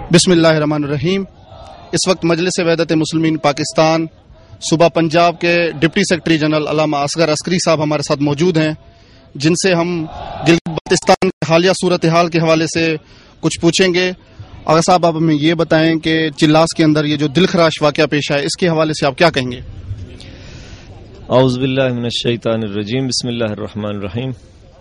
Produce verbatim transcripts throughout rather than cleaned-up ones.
بسم اللہ الرحمن الرحیم۔ اس وقت مجلس وحدت مسلمین پاکستان صوبہ پنجاب کے ڈپٹی سیکرٹری جنرل علامہ اصغر عسکری صاحب ہمارے ساتھ موجود ہیں، جن سے ہم گلگت بلتستان کی حالیہ صورتحال کے حوالے سے کچھ پوچھیں گے۔ آغا صاحب، آپ ہمیں یہ بتائیں کہ چلاس کے اندر یہ جو دل خراش واقعہ پیش آئے، اس کے حوالے سے آپ کیا کہیں گے؟ اعوذ باللہ من الشیطان الرجیم، بسم اللہ الرحمن الرحیم۔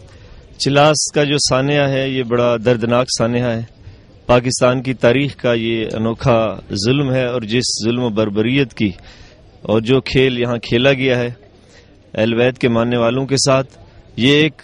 چلاس کا جو سانحہ ہے یہ بڑا دردناک سانحہ ہے۔ پاکستان کی تاریخ کا یہ انوکھا ظلم ہے، اور جس ظلم و بربریت کی اور جو کھیل یہاں کھیلا گیا ہے اہل بیت کے ماننے والوں کے ساتھ، یہ ایک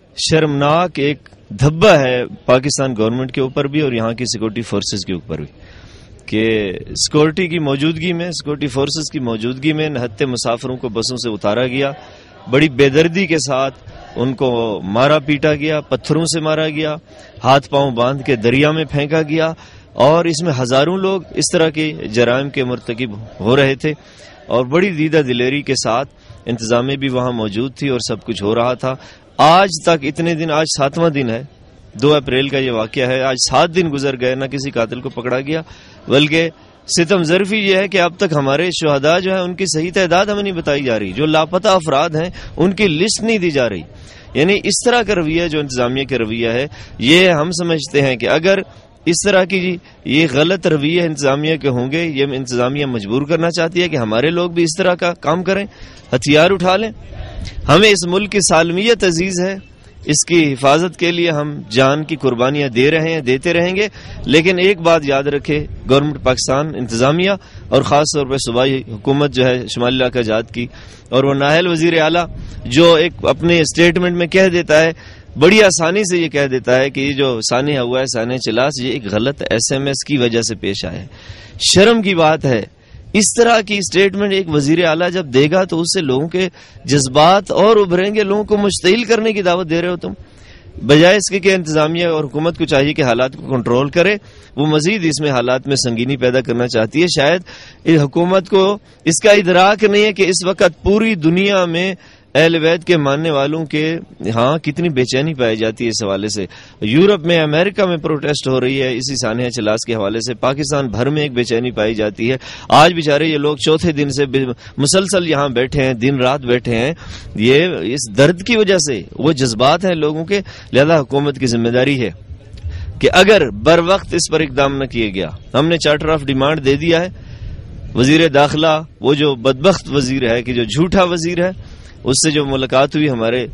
شرمناک ایک دھبہ ہے پاکستان گورنمنٹ کے اوپر بھی اور یہاں کی سیکورٹی فورسز کے اوپر بھی، کہ سیکورٹی کی موجودگی میں سیکورٹی فورسز کی موجودگی میں نہتے مسافروں کو بسوں سے اتارا گیا، بڑی بے دردی کے ساتھ ان کو مارا پیٹا گیا، پتھروں سے مارا گیا، ہاتھ پاؤں باندھ کے دریا میں پھینکا گیا، اور اس میں ہزاروں لوگ اس طرح کے جرائم کے مرتکب ہو رہے تھے، اور بڑی دیدہ دلیری کے ساتھ انتظامیہ بھی وہاں موجود تھی اور سب کچھ ہو رہا تھا۔ آج تک اتنے دن، آج ساتواں دن ہے، دو اپریل کا یہ واقعہ ہے، آج سات دن گزر گئے، نہ کسی قاتل کو پکڑا گیا، بلکہ ستم ظرفی یہ ہے کہ اب تک ہمارے شہداء جو ہیں ان کی صحیح تعداد ہمیں نہیں بتائی جا رہی، جو لاپتہ افراد ہیں ان کی لسٹ نہیں دی جا رہی۔ یعنی اس طرح کا رویہ جو انتظامیہ کا رویہ ہے، یہ ہم سمجھتے ہیں کہ اگر اس طرح کی یہ غلط رویہ انتظامیہ کے ہوں گے، یہ انتظامیہ مجبور کرنا چاہتی ہے کہ ہمارے لوگ بھی اس طرح کا کام کریں، ہتھیار اٹھا لیں۔ ہمیں اس ملک کی سالمیت عزیز ہے، اس کی حفاظت کے لیے ہم جان کی قربانیاں دے رہے ہیں، دیتے رہیں گے، لیکن ایک بات یاد رکھے گورنمنٹ پاکستان انتظامیہ اور خاص طور پہ صوبائی حکومت جو ہے شمالی علاقہ جات کی، اور وہ نااہل وزیر اعلیٰ جو ایک اپنے اسٹیٹمنٹ میں کہہ دیتا ہے، بڑی آسانی سے یہ کہہ دیتا ہے کہ یہ جو سانحہ ہوا ہے سانحہ چلاس، یہ ایک غلط ایس ایم ایس کی وجہ سے پیش آیا ہے۔ شرم کی بات ہے، اس طرح کی اسٹیٹمنٹ ایک وزیر اعلیٰ جب دے گا تو اس سے لوگوں کے جذبات اور ابھریں گے، لوگوں کو مشتعل کرنے کی دعوت دے رہے ہو تم، بجائے اس کے کہ انتظامیہ اور حکومت کو چاہیے کہ حالات کو کنٹرول کرے۔ وہ مزید اس میں حالات میں سنگینی پیدا کرنا چاہتی ہے۔ شاید حکومت کو اس کا ادراک نہیں ہے کہ اس وقت پوری دنیا میں اہل بیت کے ماننے والوں کے ہاں کتنی بے چینی پائی جاتی ہے۔ اس حوالے سے یورپ میں، امریکہ میں پروٹیسٹ ہو رہی ہے اسی سانحہ چلاس کے حوالے سے، پاکستان بھر میں ایک بے چینی پائی جاتی ہے۔ آج بیچارے یہ لوگ چوتھے دن سے مسلسل یہاں بیٹھے ہیں، دن رات بیٹھے ہیں، یہ اس درد کی وجہ سے، وہ جذبات ہیں لوگوں کے، لہذا حکومت کی ذمہ داری ہے کہ اگر بر وقت اس پر اقدام نہ کیے گیا، ہم نے چارٹر آف ڈیمانڈ دے دیا ہے، وزیر داخلہ وہ جو بدبخت وزیر ہے کہ جو جھوٹا وزیر ہے، اس سے جو ملاقات ہوئی ہمارے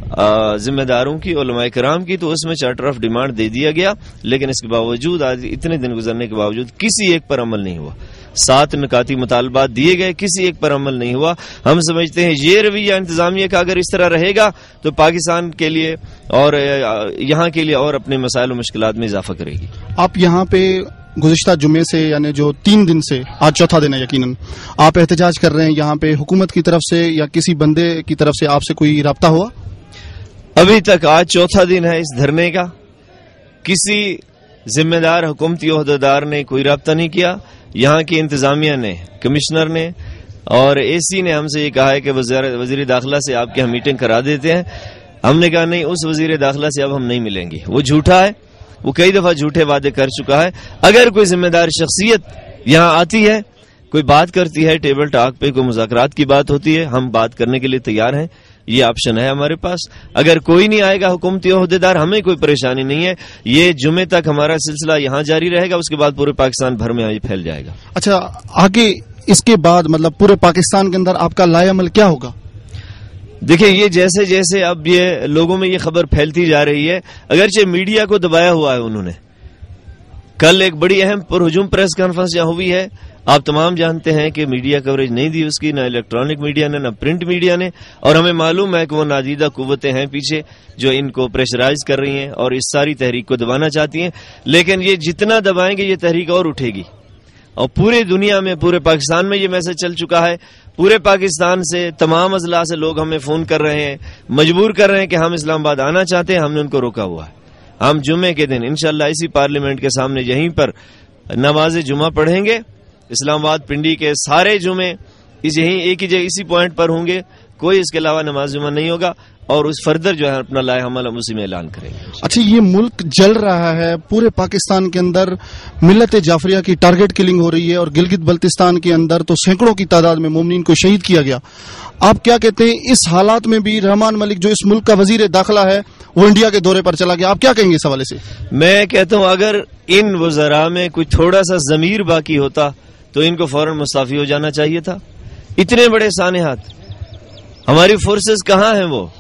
ذمہ داروں کی، علماء کرام کی، تو اس میں چارٹر آف ڈیمانڈ دے دیا گیا، لیکن اس کے باوجود آج اتنے دن گزرنے کے باوجود کسی ایک پر عمل نہیں ہوا۔ سات نکاتی مطالبات دیے گئے، کسی ایک پر عمل نہیں ہوا۔ ہم سمجھتے ہیں یہ رویہ انتظامیہ کا اگر اس طرح رہے گا تو پاکستان کے لیے اور یہاں کے لیے اور اپنے مسائل و مشکلات میں اضافہ کرے گی۔ آپ یہاں پہ گزشتہ جمعے سے، یعنی جو تین دن سے، آج چوتھا دن ہے یقیناً، آپ احتجاج کر رہے ہیں، یہاں پہ حکومت کی طرف سے یا کسی بندے کی طرف سے آپ سے کوئی رابطہ ہوا؟ ابھی تک آج چوتھا دن ہے اس دھرنے کا، کسی ذمہ دار حکومتی عہدیدار نے کوئی رابطہ نہیں کیا۔ یہاں کی انتظامیہ نے، کمشنر نے اور اے سی نے ہم سے یہ کہا ہے کہ وزیر داخلہ سے آپ کی ہم میٹنگ کرا دیتے ہیں۔ ہم نے کہا نہیں، اس وزیر داخلہ سے اب ہم نہیں ملیں گے، وہ جھوٹا ہے، وہ کئی دفعہ جھوٹے وعدے کر چکا ہے۔ اگر کوئی ذمہ دار شخصیت یہاں آتی ہے، کوئی بات کرتی ہے، ٹیبل ٹاک پہ کوئی مذاکرات کی بات ہوتی ہے، ہم بات کرنے کے لیے تیار ہیں، یہ آپشن ہے ہمارے پاس۔ اگر کوئی نہیں آئے گا حکومتی عہدیدار، ہمیں کوئی پریشانی نہیں ہے، یہ جمعے تک ہمارا سلسلہ یہاں جاری رہے گا، اس کے بعد پورے پاکستان بھر میں یہ پھیل جائے گا۔ اچھا، آگے اس کے بعد مطلب پورے پاکستان کے اندر آپ کا لائے عمل کیا ہوگا؟ دیکھیں، یہ جیسے جیسے اب یہ لوگوں میں یہ خبر پھیلتی جا رہی ہے، اگرچہ میڈیا کو دبایا ہوا ہے انہوں نے، کل ایک بڑی اہم پر ہجوم پریس کانفرنس جہاں ہوئی ہے، آپ تمام جانتے ہیں کہ میڈیا کوریج نہیں دی اس کی، نہ الیکٹرانک میڈیا نے، نہ پرنٹ میڈیا نے، اور ہمیں معلوم ہے کہ وہ نادیدہ قوتیں ہیں پیچھے جو ان کو پریشرائز کر رہی ہیں اور اس ساری تحریک کو دبانا چاہتی ہیں، لیکن یہ جتنا دبائیں گے یہ تحریک اور اٹھے گی، اور پورے دنیا میں، پورے پاکستان میں یہ میسج چل چکا ہے۔ پورے پاکستان سے، تمام اضلاع سے لوگ ہمیں فون کر رہے ہیں، مجبور کر رہے ہیں کہ ہم اسلام آباد آنا چاہتے ہیں، ہم نے ان کو روکا ہوا ہے۔ ہم جمعے کے دن انشاءاللہ اسی پارلیمنٹ کے سامنے یہیں پر نماز جمعہ پڑھیں گے، اسلام آباد پنڈی کے سارے جمعے یہیں ایک ہی جگہ اسی پوائنٹ پر ہوں گے، کوئی اس کے علاوہ نماز جمعہ نہیں ہوگا۔ اور اس فردر جو ہے اپنا لائے حمل ہم اسی میں اعلان کریں گے. اچھا، یہ ملک جل رہا ہے، پورے پاکستان کے اندر ملت جعفریہ کی ٹارگٹ کلنگ ہو رہی ہے، اور گلگت بلتستان کے اندر تو سینکڑوں کی تعداد میں مومنین کو شہید کیا گیا. آپ کیا کہتے ہیں اس حالات میں بھی رحمان ملک جو اس ملک کا وزیر داخلہ ہے وہ انڈیا کے دورے پر چلا گیا، آپ کیا کہیں گے اس حوالے سے؟ میں کہتا ہوں اگر ان وزراء میں کوئی تھوڑا سا ضمیر باقی ہوتا تو ان کو فوراً مستعفی ہو جانا چاہیے تھا. اتنے بڑے سانحات، ہماری فورسز کہاں ہیں وہ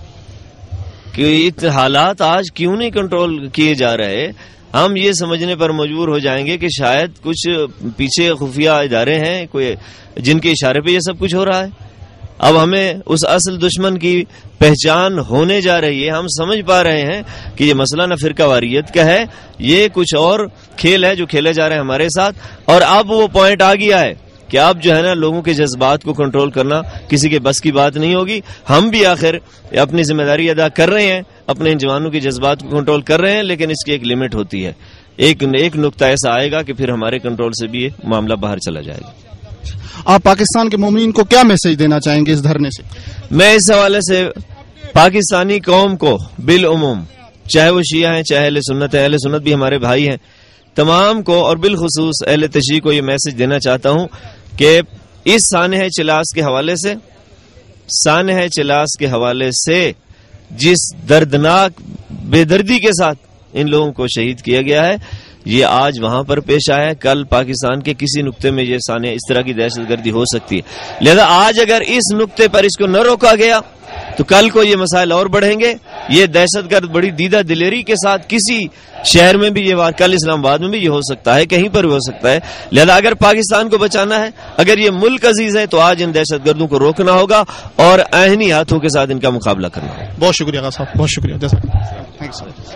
کہ حالات آج کیوں نہیں کنٹرول کیے جا رہے؟ ہم یہ سمجھنے پر مجبور ہو جائیں گے کہ شاید کچھ پیچھے خفیہ ادارے ہیں کوئی جن کے اشارے پہ یہ سب کچھ ہو رہا ہے. اب ہمیں اس اصل دشمن کی پہچان ہونے جا رہی ہے. ہم سمجھ پا رہے ہیں کہ یہ مسئلہ نہ فرقہ واریت کا ہے، یہ کچھ اور کھیل ہے جو کھیلے جا رہے ہیں ہمارے ساتھ. اور اب وہ پوائنٹ آ گیا ہے کہ اب جو ہے نا لوگوں کے جذبات کو کنٹرول کرنا کسی کے بس کی بات نہیں ہوگی. ہم بھی آخر اپنی ذمہ داری ادا کر رہے ہیں، اپنے جوانوں کے جذبات کو کنٹرول کر رہے ہیں، لیکن اس کی ایک لمٹ ہوتی ہے. ایک ایک نقطہ ایسا آئے گا کہ پھر ہمارے کنٹرول سے بھی یہ معاملہ باہر چلا جائے گا. آپ پاکستان کے مومنین کو کیا میسج دینا چاہیں گے اس دھرنے سے؟ میں اس حوالے سے پاکستانی قوم کو بالعموم، چاہے وہ شیعہ ہیں چاہے اہل سنت ہیں، اہل سنت بھی ہمارے بھائی ہیں، تمام کو اور بالخصوص اہل تشیع کو یہ میسج دینا چاہتا ہوں کہ اس سانحہ چلاس کے حوالے سے سانحہ چلاس کے حوالے سے جس دردناک بے دردی کے ساتھ ان لوگوں کو شہید کیا گیا ہے، یہ آج وہاں پر پیش آیا ہے، کل پاکستان کے کسی نقطے میں یہ سانحہ اس طرح کی دہشت گردی ہو سکتی ہے. لہذا آج اگر اس نقطے پر اس کو نہ روکا گیا تو کل کو یہ مسائل اور بڑھیں گے. یہ دہشت گرد بڑی دیدہ دلیری کے ساتھ کسی شہر میں بھی یہ بات، کل اسلام آباد میں بھی یہ ہو سکتا ہے، کہیں پر بھی ہو سکتا ہے. لہذا اگر پاکستان کو بچانا ہے، اگر یہ ملک عزیز ہے، تو آج ان دہشت گردوں کو روکنا ہوگا اور عینی ہاتھوں کے ساتھ ان کا مقابلہ کرنا ہوگا. بہت شکریہ صاحب، بہت شکریہ.